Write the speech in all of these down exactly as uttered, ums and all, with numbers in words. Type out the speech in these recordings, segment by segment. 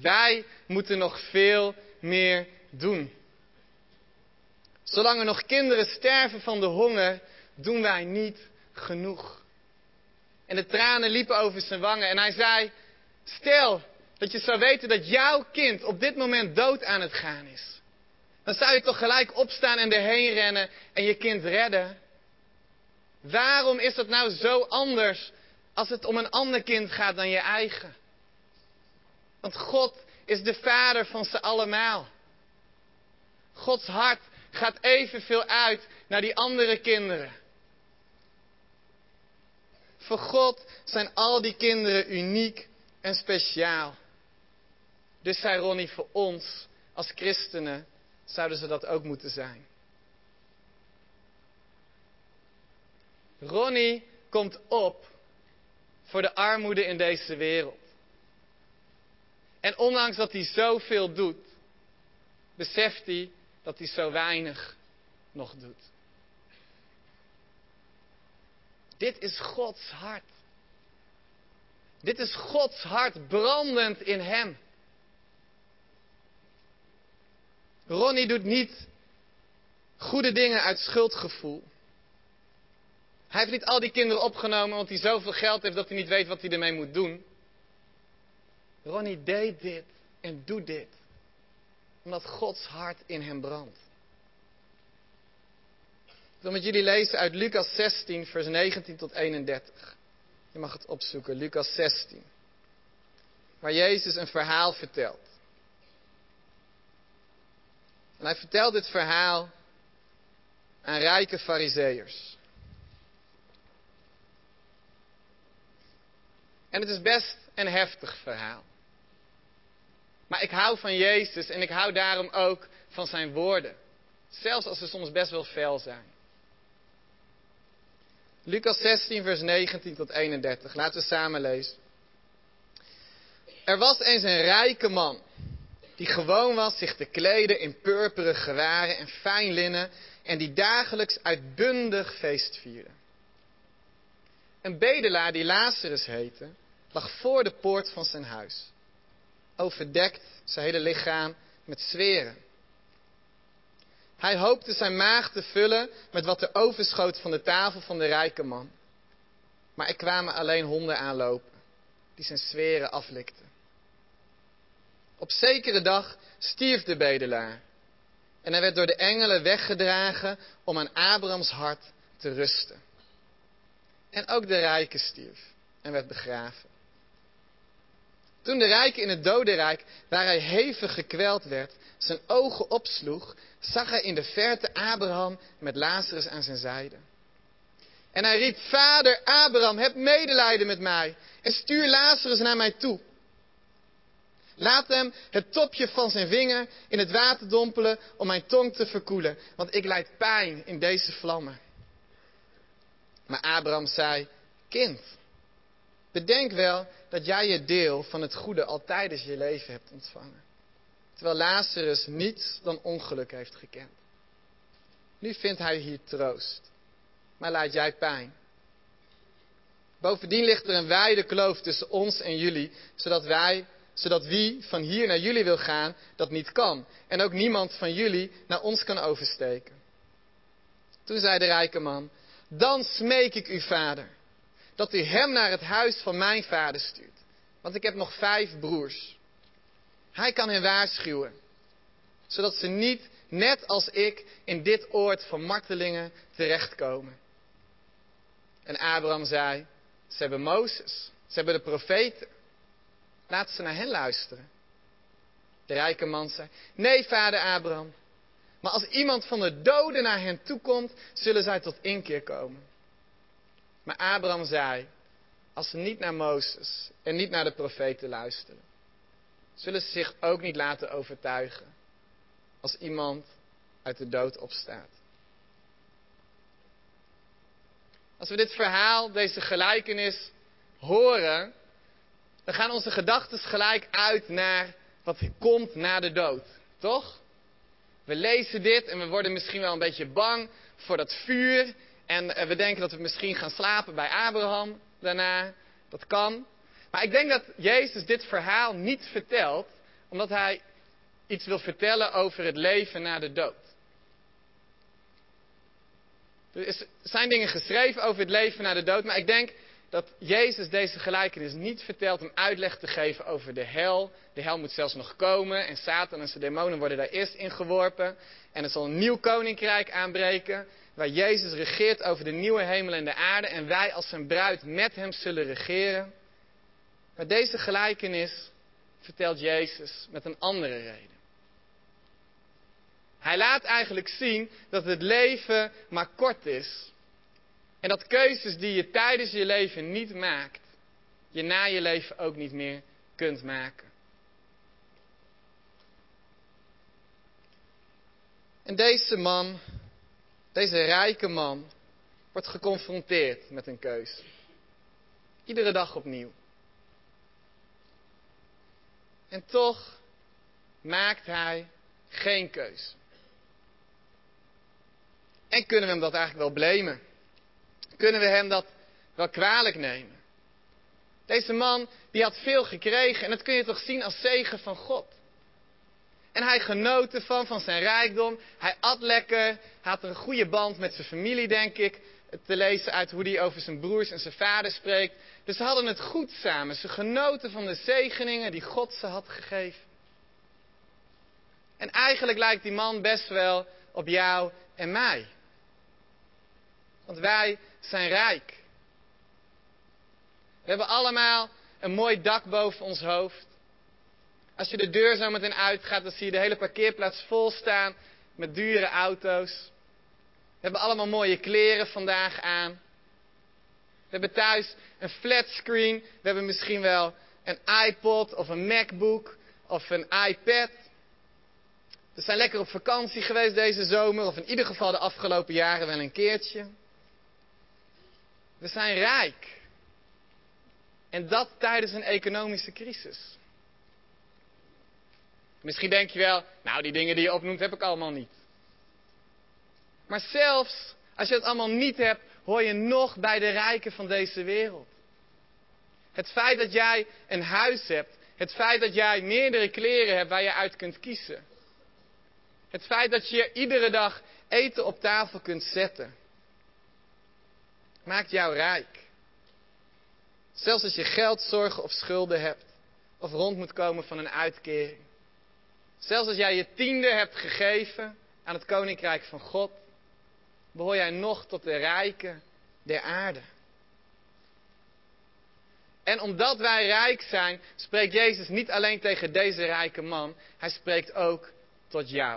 Wij moeten nog veel meer doen. Zolang er nog kinderen sterven van de honger, doen wij niet genoeg. En de tranen liepen over zijn wangen en hij zei, stel dat je zou weten dat jouw kind op dit moment dood aan het gaan is. Dan zou je toch gelijk opstaan en erheen rennen en je kind redden. Waarom is dat nou zo anders als het om een ander kind gaat dan je eigen? Want God is de vader van ze allemaal. Gods hart gaat evenveel uit naar die andere kinderen. Voor God zijn al die kinderen uniek en speciaal. Dus zei Ronnie, voor ons als christenen zouden ze dat ook moeten zijn. Ronnie komt op voor de armoede in deze wereld. En ondanks dat hij zoveel doet, beseft hij dat hij zo weinig nog doet. Dit is Gods hart. Dit is Gods hart brandend in hem. Ronnie doet niet goede dingen uit schuldgevoel. Hij heeft niet al die kinderen opgenomen omdat hij zoveel geld heeft dat hij niet weet wat hij ermee moet doen. Ronnie deed dit en doet dit omdat Gods hart in hem brandt. Ik wil met jullie lezen uit Lucas zestien, vers negentien tot eenendertig. Je mag het opzoeken, Lucas zestien. Waar Jezus een verhaal vertelt. En hij vertelt dit verhaal aan rijke farizeeërs. En het is best een heftig verhaal. Maar ik hou van Jezus en ik hou daarom ook van zijn woorden. Zelfs als ze soms best wel fel zijn. Lucas zestien, vers negentien tot eenendertig. Laten we samen lezen. Er was eens een rijke man, die gewoon was zich te kleden in purperen gewaren en fijn linnen en die dagelijks uitbundig feest vierde. Een bedelaar die Lazarus heette, lag voor de poort van zijn huis, overdekt zijn hele lichaam met zweren. Hij hoopte zijn maag te vullen met wat er overschoot van de tafel van de rijke man. Maar er kwamen alleen honden aanlopen, die zijn zweren aflikten. Op zekere dag stierf de bedelaar. En hij werd door de engelen weggedragen om aan Abrahams hart te rusten. En ook de rijke stierf en werd begraven. Toen de rijke in het dodenrijk, waar hij hevig gekweld werd, zijn ogen opsloeg, zag hij in de verte Abraham met Lazarus aan zijn zijde. En hij riep, Vader Abraham, heb medelijden met mij en stuur Lazarus naar mij toe. Laat hem het topje van zijn vinger in het water dompelen om mijn tong te verkoelen, want ik lijd pijn in deze vlammen. Maar Abraham zei, kind, bedenk wel dat jij je deel van het goede al tijdens je leven hebt ontvangen. Terwijl Lazarus niets dan ongeluk heeft gekend. Nu vindt hij hier troost, maar lijdt jij pijn. Bovendien ligt er een wijde kloof tussen ons en jullie, zodat wij, zodat wie van hier naar jullie wil gaan, dat niet kan. En ook niemand van jullie naar ons kan oversteken. Toen zei de rijke man, dan smeek ik u, vader, dat u hem naar het huis van mijn vader stuurt. Want ik heb nog vijf broers. Hij kan hen waarschuwen, zodat ze niet, net als ik, in dit oord van martelingen terechtkomen. En Abraham zei, ze hebben Mozes, ze hebben de profeten. Laten ze naar hen luisteren. De rijke man zei, nee vader Abraham, maar als iemand van de doden naar hen toekomt, zullen zij tot inkeer komen. Maar Abraham zei, als ze niet naar Mozes en niet naar de profeten luisteren, zullen ze zich ook niet laten overtuigen als iemand uit de dood opstaat. Als we dit verhaal, deze gelijkenis horen, dan gaan onze gedachten gelijk uit naar wat komt na de dood. Toch? We lezen dit en we worden misschien wel een beetje bang voor dat vuur. En we denken dat we misschien gaan slapen bij Abraham daarna. Dat kan. Maar ik denk dat Jezus dit verhaal niet vertelt Omdat hij iets wil vertellen over het leven na de dood. Er zijn dingen geschreven over het leven na de dood, maar ik denk dat Jezus deze gelijkenis niet vertelt om uitleg te geven over de hel. De hel moet zelfs nog komen en Satan en zijn demonen worden daar eerst in geworpen. En er zal een nieuw koninkrijk aanbreken, waar Jezus regeert over de nieuwe hemel en de aarde en wij als zijn bruid met hem zullen regeren. Maar deze gelijkenis vertelt Jezus met een andere reden. Hij laat eigenlijk zien dat het leven maar kort is. En dat keuzes die je tijdens je leven niet maakt, je na je leven ook niet meer kunt maken. En deze man, deze rijke man, wordt geconfronteerd met een keuze. Iedere dag opnieuw. En toch maakt hij geen keuze. En kunnen we hem dat eigenlijk wel blamen? Kunnen we hem dat wel kwalijk nemen? Deze man die had veel gekregen en dat kun je toch zien als zegen van God. En hij genoot ervan, van zijn rijkdom. Hij at lekker. Hij had een goede band met zijn familie, denk ik. Te lezen uit hoe hij over zijn broers en zijn vader spreekt. Dus ze hadden het goed samen. Ze genoten van de zegeningen die God ze had gegeven. En eigenlijk lijkt die man best wel op jou en mij. Want wij zijn rijk. We hebben allemaal een mooi dak boven ons hoofd. Als je de deur zo meteen uitgaat, dan zie je de hele parkeerplaats vol staan met dure auto's. We hebben allemaal mooie kleren vandaag aan. We hebben thuis een flatscreen. We hebben misschien wel een iPod of een MacBook of een iPad. We zijn lekker op vakantie geweest deze zomer, of in ieder geval de afgelopen jaren wel een keertje. We zijn rijk. En dat tijdens een economische crisis. Misschien denk je wel, nou die dingen die je opnoemt heb ik allemaal niet. Maar zelfs als je het allemaal niet hebt, hoor je nog bij de rijken van deze wereld. Het feit dat jij een huis hebt, het feit dat jij meerdere kleren hebt waar je uit kunt kiezen. Het feit dat je iedere dag eten op tafel kunt zetten, maakt jou rijk. Zelfs als je geldzorgen of schulden hebt, of rond moet komen van een uitkering. Zelfs als jij je tiende hebt gegeven aan het koninkrijk van God, behoor jij nog tot de rijken der aarde. En omdat wij rijk zijn, spreekt Jezus niet alleen tegen deze rijke man, hij spreekt ook tot jou.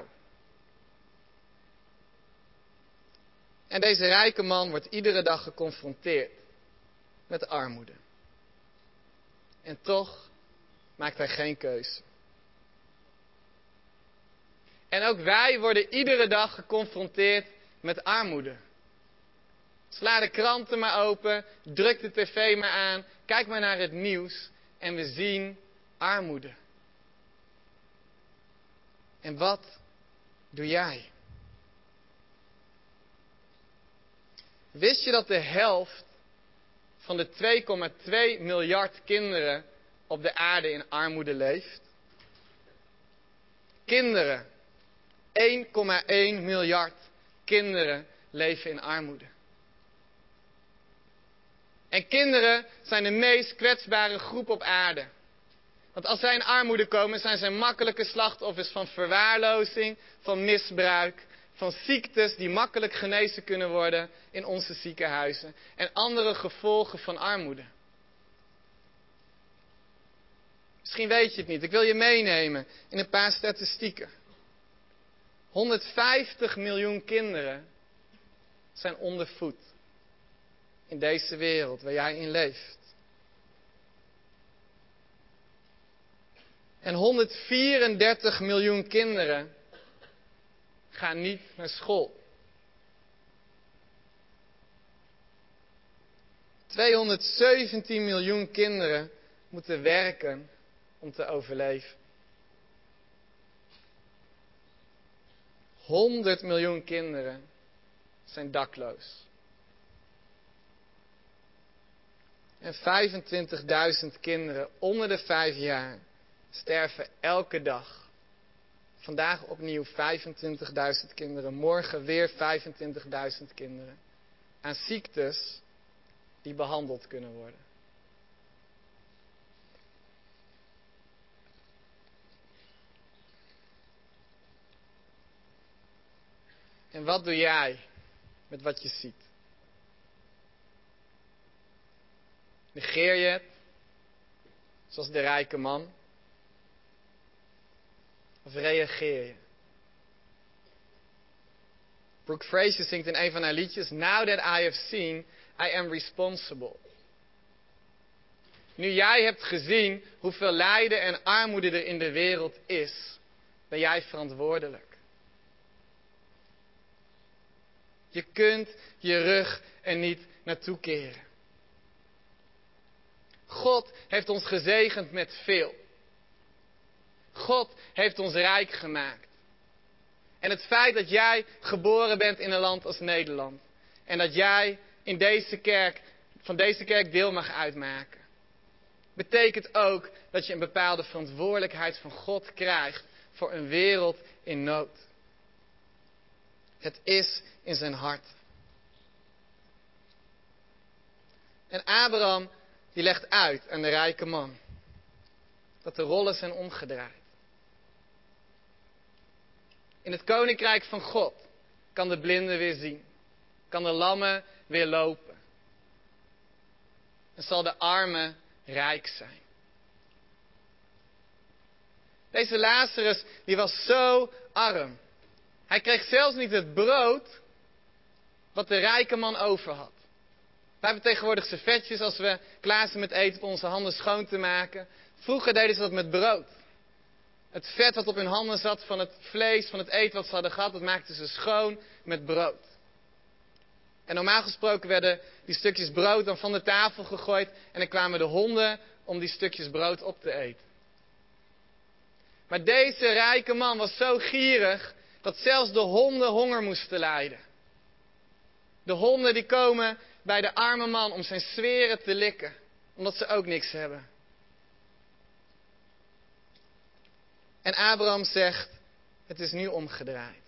En deze rijke man wordt iedere dag geconfronteerd met armoede. En toch maakt hij geen keuze. En ook wij worden iedere dag geconfronteerd met armoede. Sla de kranten maar open, druk de tv maar aan, kijk maar naar het nieuws en we zien armoede. En wat doe jij? Wist je dat de helft van de twee komma twee miljard kinderen op de aarde in armoede leeft? Kinderen. één komma één miljard kinderen leven in armoede. En kinderen zijn de meest kwetsbare groep op aarde. Want als zij in armoede komen, zijn zij makkelijke slachtoffers van verwaarlozing, van misbruik, van ziektes die makkelijk genezen kunnen worden in onze ziekenhuizen. En andere gevolgen van armoede. Misschien weet je het niet. Ik wil je meenemen in een paar statistieken. honderdvijftig miljoen kinderen zijn ondervoed. In deze wereld waar jij in leeft. En honderdvierendertig miljoen kinderen gaan niet naar school. tweehonderdzeventien miljoen kinderen moeten werken om te overleven. honderd miljoen kinderen zijn dakloos. En vijfentwintigduizend kinderen onder de vijf jaar sterven elke dag. Vandaag opnieuw vijfentwintigduizend kinderen, morgen weer vijfentwintigduizend kinderen. Aan ziektes die behandeld kunnen worden. En wat doe jij met wat je ziet? Negeer je het, zoals de rijke man? Of reageer je? Brooke Fraser zingt in een van haar liedjes: Now that I have seen, I am responsible. Nu jij hebt gezien hoeveel lijden en armoede er in de wereld is, ben jij verantwoordelijk. Je kunt je rug er niet naartoe keren. God heeft ons gezegend met veel. God heeft ons rijk gemaakt. En het feit dat jij geboren bent in een land als Nederland. En dat jij in deze kerk, van deze kerk deel mag uitmaken. Betekent ook dat je een bepaalde verantwoordelijkheid van God krijgt voor een wereld in nood. Het is in zijn hart. En Abraham die legt uit aan de rijke man dat de rollen zijn omgedraaid. In het koninkrijk van God kan de blinde weer zien. Kan de lammen weer lopen. En zal de arme rijk zijn. Deze Lazarus die was zo arm. Hij kreeg zelfs niet het brood wat de rijke man over had. Wij hebben tegenwoordig servetjes als we klaar zijn met eten om onze handen schoon te maken. Vroeger deden ze dat met brood. Het vet wat op hun handen zat van het vlees, van het eten wat ze hadden gehad, dat maakten ze schoon met brood. En normaal gesproken werden die stukjes brood dan van de tafel gegooid en dan kwamen de honden om die stukjes brood op te eten. Maar deze rijke man was zo gierig dat zelfs de honden honger moesten lijden. De honden die komen bij de arme man om zijn zweren te likken, omdat ze ook niks hebben. En Abraham zegt, het is nu omgedraaid.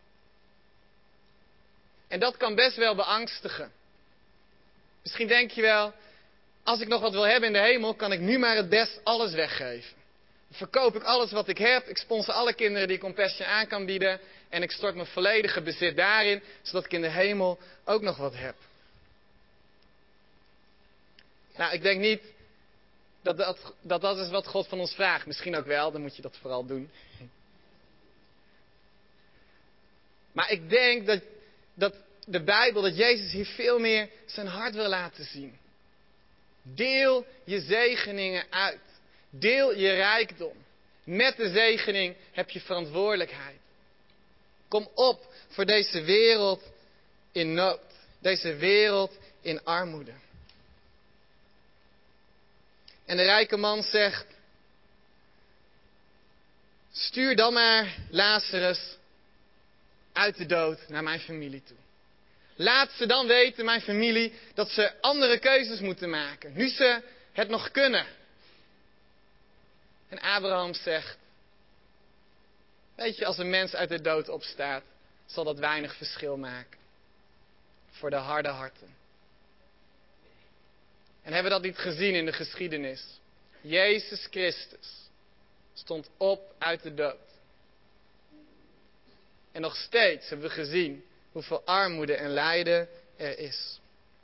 En dat kan best wel beangstigen. Misschien denk je wel, als ik nog wat wil hebben in de hemel, kan ik nu maar het best alles weggeven. Dan verkoop ik alles wat ik heb, ik sponsor alle kinderen die ik Compassion aan kan bieden en ik stort mijn volledige bezit daarin, zodat ik in de hemel ook nog wat heb. Nou, ik denk niet dat dat, dat dat is wat God van ons vraagt. Misschien ook wel, dan moet je dat vooral doen. Maar ik denk dat, dat de Bijbel, dat Jezus hier veel meer zijn hart wil laten zien. Deel je zegeningen uit. Deel je rijkdom. Met de zegening heb je verantwoordelijkheid. Kom op voor deze wereld in nood. Deze wereld in armoede. En de rijke man zegt, stuur dan maar Lazarus uit de dood naar mijn familie toe. Laat ze dan weten, mijn familie, dat ze andere keuzes moeten maken. Nu ze het nog kunnen. En Abraham zegt, weet je, als een mens uit de dood opstaat, zal dat weinig verschil maken. Voor de harde harten. En hebben we dat niet gezien in de geschiedenis? Jezus Christus stond op uit de dood. En nog steeds hebben we gezien hoeveel armoede en lijden er is.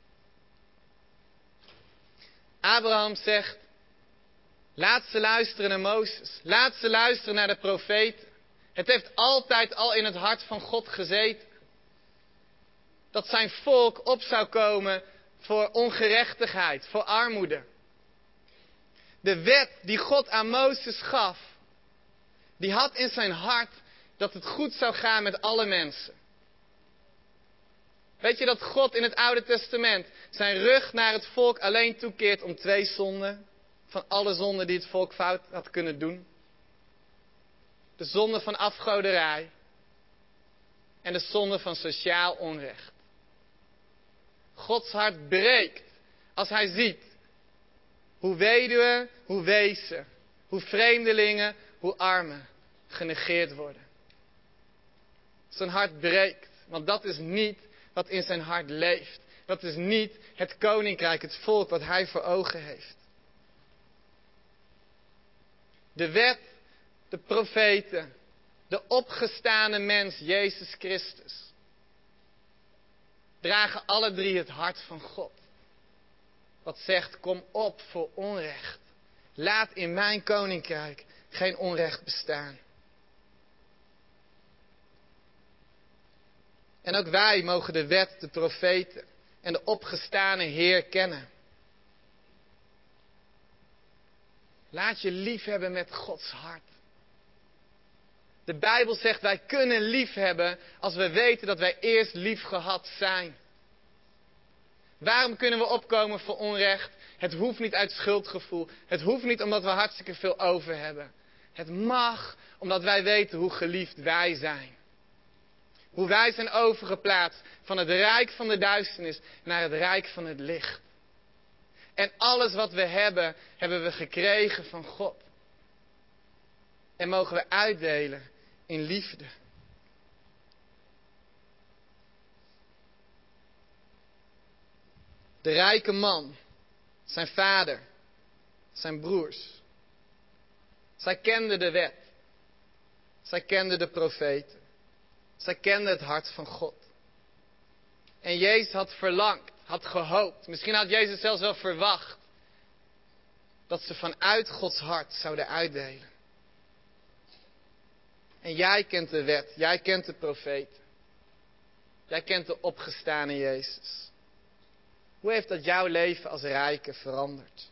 Abraham zegt, laat ze luisteren naar Mozes. Laat ze luisteren naar de profeten. Het heeft altijd al in het hart van God gezeten. Dat zijn volk op zou komen voor ongerechtigheid, voor armoede. De wet die God aan Mozes gaf, die had in zijn hart dat het goed zou gaan met alle mensen. Weet je dat God in het Oude Testament zijn rug naar het volk alleen toekeert om twee zonden? Van alle zonden die het volk fout had kunnen doen. De zonde van afgoderij en de zonde van sociaal onrecht. Gods hart breekt als hij ziet hoe weduwen, hoe wezen, hoe vreemdelingen, hoe armen genegeerd worden. Zijn hart breekt, want dat is niet wat in zijn hart leeft. Dat is niet het koninkrijk, het volk wat hij voor ogen heeft. De wet, de profeten, de opgestane mens, Jezus Christus, dragen alle drie het hart van God. Wat zegt, kom op voor onrecht. Laat in mijn koninkrijk geen onrecht bestaan. En ook wij mogen de wet, de profeten en de opgestane Heer kennen. Laat je lief hebben met Gods hart. De Bijbel zegt wij kunnen lief hebben als we weten dat wij eerst lief gehad zijn. Waarom kunnen we opkomen voor onrecht? Het hoeft niet uit schuldgevoel. Het hoeft niet omdat we hartstikke veel over hebben. Het mag omdat wij weten hoe geliefd wij zijn. Hoe wij zijn overgeplaatst van het rijk van de duisternis naar het rijk van het licht. En alles wat we hebben, hebben we gekregen van God. En mogen we uitdelen in liefde. De rijke man, zijn vader, zijn broers. Zij kenden de wet. Zij kenden de profeten. Zij kenden het hart van God. En Jezus had verlangd, had gehoopt. Misschien had Jezus zelfs wel verwacht. Dat ze vanuit Gods hart zouden uitdelen. En jij kent de wet. Jij kent de profeten. Jij kent de opgestane Jezus. Hoe heeft dat jouw leven als rijke veranderd?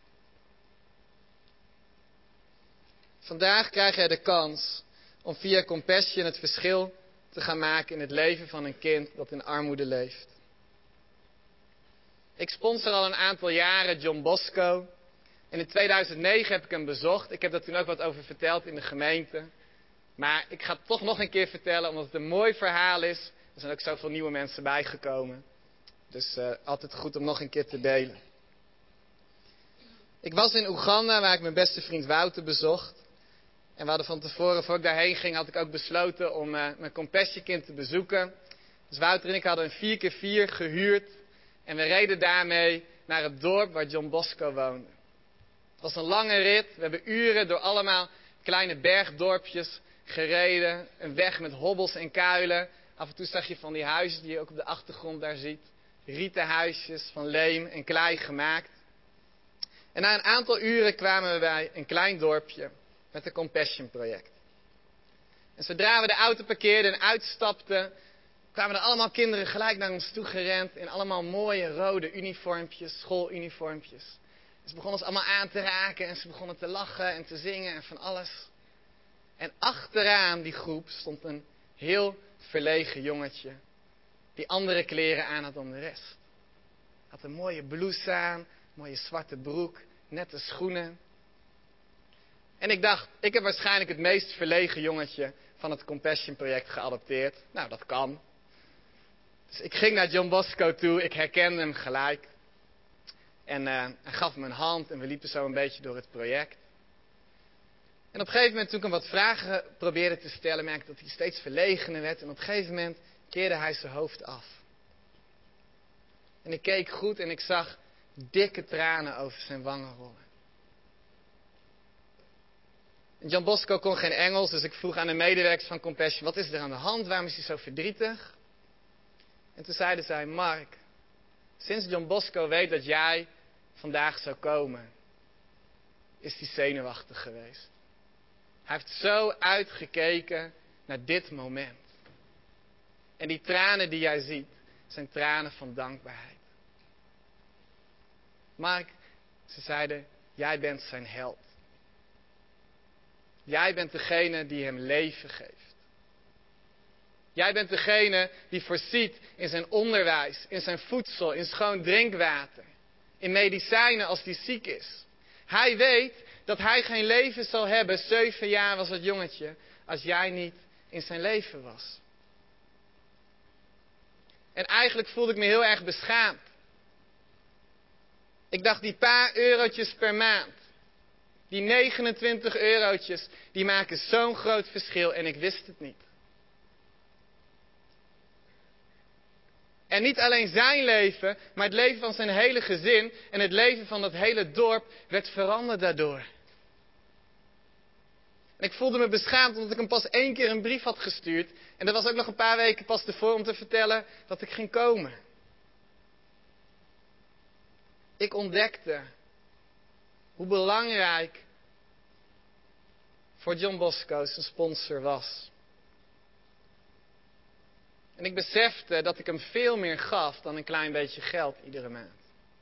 Vandaag krijg jij de kans om via Compassion het verschil te gaan maken in het leven van een kind dat in armoede leeft. Ik sponsor al een aantal jaren John Bosco. En in tweeduizend negen heb ik hem bezocht. Ik heb daar toen ook wat over verteld in de gemeente. Maar ik ga het toch nog een keer vertellen, omdat het een mooi verhaal is. Er zijn ook zoveel nieuwe mensen bijgekomen. Dus uh, altijd goed om nog een keer te delen. Ik was in Oeganda, waar ik mijn beste vriend Wouter bezocht. En we hadden van tevoren, voor ik daarheen ging, had ik ook besloten om uh, mijn Compassion kind te bezoeken. Dus Wouter en ik hadden een vier keer vier gehuurd. En we reden daarmee naar het dorp waar John Bosco woonde. Het was een lange rit. We hebben uren door allemaal kleine bergdorpjes gereden. Een weg met hobbels en kuilen. Af en toe zag je van die huizen die je ook op de achtergrond daar ziet. Rieten huisjes van leem en klei gemaakt. En na een aantal uren kwamen we bij een klein dorpje met een Compassion project. En zodra we de auto parkeerden en uitstapten, kwamen er allemaal kinderen gelijk naar ons toe gerend in allemaal mooie rode uniformpjes, schooluniformpjes. En ze begonnen ons allemaal aan te raken en ze begonnen te lachen en te zingen en van alles. En achteraan die groep stond een heel verlegen jongetje die andere kleren aan had dan de rest. Had een mooie blouse aan, mooie zwarte broek, nette schoenen. En ik dacht, ik heb waarschijnlijk het meest verlegen jongetje van het Compassion project geadopteerd. Nou, dat kan. Dus ik ging naar John Bosco toe, ik herkende hem gelijk. En uh, hij gaf me een hand en we liepen zo een beetje door het project. En op een gegeven moment, toen ik hem wat vragen probeerde te stellen, merkte ik dat hij steeds verlegener werd. En op een gegeven moment keerde hij zijn hoofd af. En ik keek goed en ik zag dikke tranen over zijn wangen rollen. En John Bosco kon geen Engels, dus ik vroeg aan de medewerkers van Compassion, wat is er aan de hand? Waarom is hij zo verdrietig? En toen zeiden zij, Mark, sinds John Bosco weet dat jij vandaag zou komen, is hij zenuwachtig geweest. Hij heeft zo uitgekeken naar dit moment. En die tranen die jij ziet, zijn tranen van dankbaarheid. Mark, ze zeiden, jij bent zijn held. Jij bent degene die hem leven geeft. Jij bent degene die voorziet in zijn onderwijs, in zijn voedsel, in schoon drinkwater. In medicijnen als hij ziek is. Hij weet dat hij geen leven zal hebben, zeven jaar was dat jongetje, als jij niet in zijn leven was. En eigenlijk voelde ik me heel erg beschaamd. Ik dacht, die paar eurotjes per maand, Die negenentwintig eurotjes, die maken zo'n groot verschil en ik wist het niet. En niet alleen zijn leven, maar het leven van zijn hele gezin en het leven van dat hele dorp werd veranderd daardoor. En ik voelde me beschaamd omdat ik hem pas één keer een brief had gestuurd. En dat was ook nog een paar weken pas ervoor om te vertellen dat ik ging komen. Ik ontdekte hoe belangrijk voor John Bosco zijn sponsor was. En ik besefte dat ik hem veel meer gaf dan een klein beetje geld iedere maand.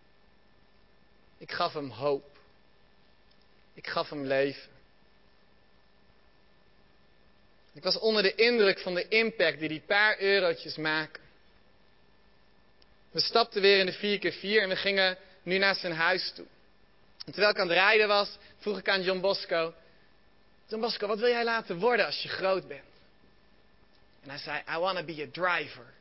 Ik gaf hem hoop. Ik gaf hem leven. Ik was onder de indruk van de impact die die paar eurotjes maken. We stapten weer in de vier keer vier en we gingen nu naar zijn huis toe. En terwijl ik aan het rijden was, vroeg ik aan John Bosco: John Bosco, wat wil jij laten worden als je groot bent? En hij zei: I want to be a driver.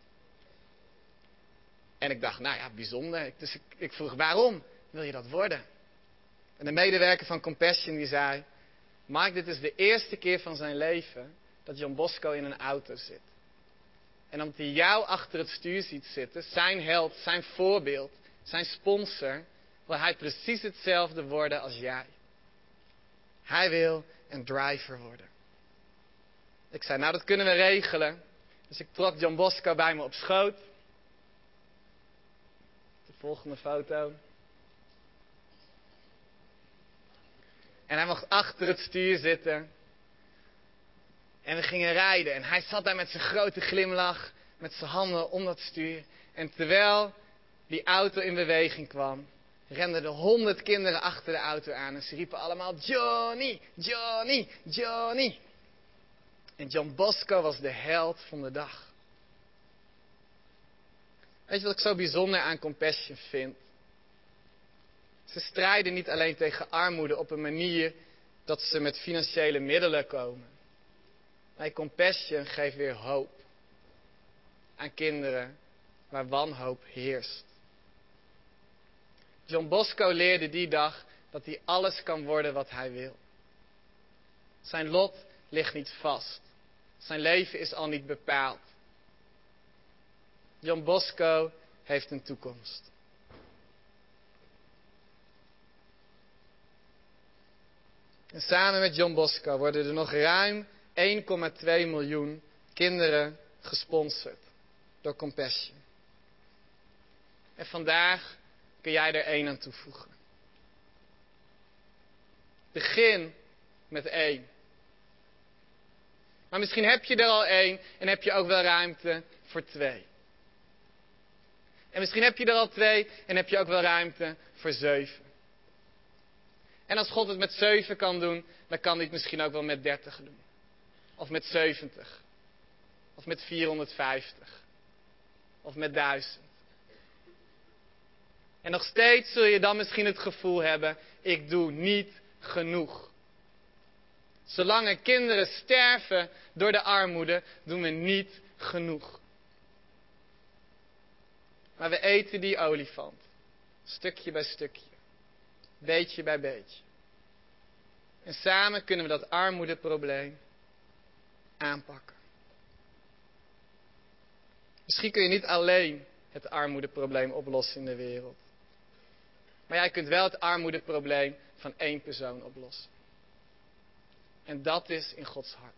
En ik dacht, nou ja, bijzonder. Dus ik, ik vroeg, waarom wil je dat worden? En de medewerker van Compassion die zei: Mark, dit is de eerste keer van zijn leven dat John Bosco in een auto zit. En omdat hij jou achter het stuur ziet zitten, zijn held, zijn voorbeeld, zijn sponsor, wil hij precies hetzelfde worden als jij. Hij wil een driver worden. Ik zei, nou dat kunnen we regelen. Dus ik trok John Bosco bij me op schoot. De volgende foto. En hij mocht achter het stuur zitten. En we gingen rijden. En hij zat daar met zijn grote glimlach, met zijn handen om dat stuur. En terwijl die auto in beweging kwam, renden er honderd kinderen achter de auto aan. En ze riepen allemaal: Johnny, Johnny, Johnny. En John Bosco was de held van de dag. Weet je wat ik zo bijzonder aan Compassion vind? Ze strijden niet alleen tegen armoede op een manier dat ze met financiële middelen komen. Nee, Compassion geeft weer hoop aan kinderen waar wanhoop heerst. John Bosco leerde die dag dat hij alles kan worden wat hij wil. Zijn lot ligt niet vast. Zijn leven is al niet bepaald. John Bosco heeft een toekomst. En samen met John Bosco worden er nog ruim één komma twee miljoen kinderen gesponsord door Compassion. En vandaag kun jij er één aan toevoegen. Begin met één. Maar misschien heb je er al één en heb je ook wel ruimte voor twee. En misschien heb je er al twee en heb je ook wel ruimte voor zeven. En als God het met zeven kan doen, dan kan hij het misschien ook wel met dertig doen. Of met zeventig. Of met vierhonderdvijftig. Of met duizend. En nog steeds zul je dan misschien het gevoel hebben: ik doe niet genoeg. Zolang er kinderen sterven door de armoede, doen we niet genoeg. Maar we eten die olifant. Stukje bij stukje. Beetje bij beetje. En samen kunnen we dat armoedeprobleem aanpakken. Misschien kun je niet alleen het armoedeprobleem oplossen in de wereld. Maar jij kunt wel het armoedeprobleem van één persoon oplossen. En dat is in Gods hart.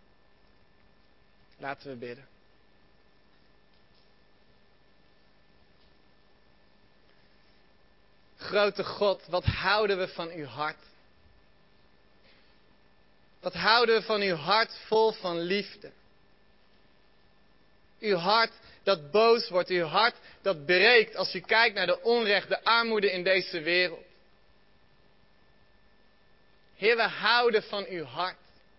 Laten we bidden. Grote God, wat houden we van uw hart. Wat houden we van uw hart vol van liefde. Uw hart dat boos wordt, uw hart dat breekt als u kijkt naar de onrecht, de armoede in deze wereld. Heer, we houden van uw hart.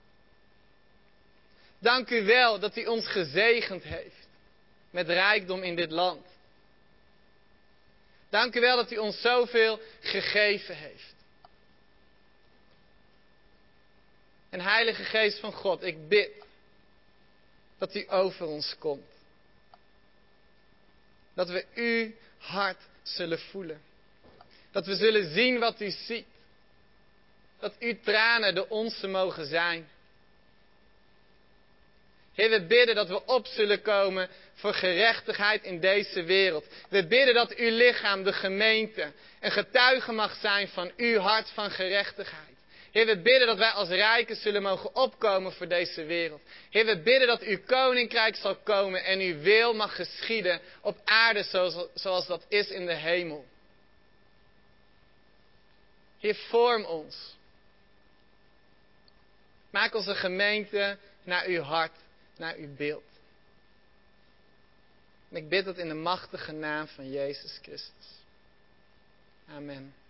Dank u wel dat u ons gezegend heeft met rijkdom in dit land. Dank u wel dat u ons zoveel gegeven heeft. En Heilige Geest van God, ik bid dat u over ons komt. Dat we uw hart zullen voelen. Dat we zullen zien wat u ziet. dat uw tranen de onze mogen zijn. Heer, we bidden dat we op zullen komen voor gerechtigheid in deze wereld. We bidden dat uw lichaam, de gemeente, een getuige mag zijn van uw hart van gerechtigheid. Heer, we bidden dat wij als rijken zullen mogen opkomen voor deze wereld. Heer, we bidden dat uw koninkrijk zal komen en uw wil mag geschieden op aarde zoals, zoals dat is in de hemel. Heer, vorm ons. Maak onze gemeente naar uw hart, naar uw beeld. En ik bid dat in de machtige naam van Jezus Christus. Amen.